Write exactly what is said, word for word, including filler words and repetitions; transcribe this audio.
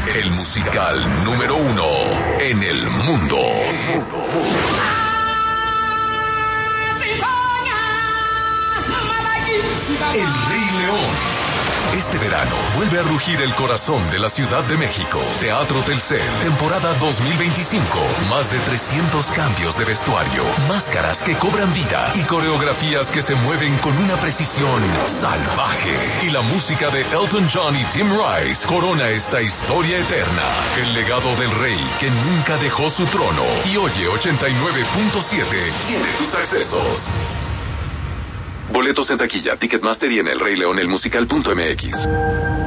el musical número uno en el mundo. El Rey León. Este verano vuelve a rugir el corazón de la Ciudad de México. Teatro Telcel, temporada dos mil veinticinco. Más de trescientos cambios de vestuario, máscaras que cobran vida y coreografías que se mueven con una precisión salvaje. Y la música de Elton John y Tim Rice corona esta historia eterna. El legado del rey que nunca dejó su trono. Y Oye ochenta y nueve punto siete tiene tus accesos. Boletos en taquilla, Ticketmaster y en el rey león el musical punto m x.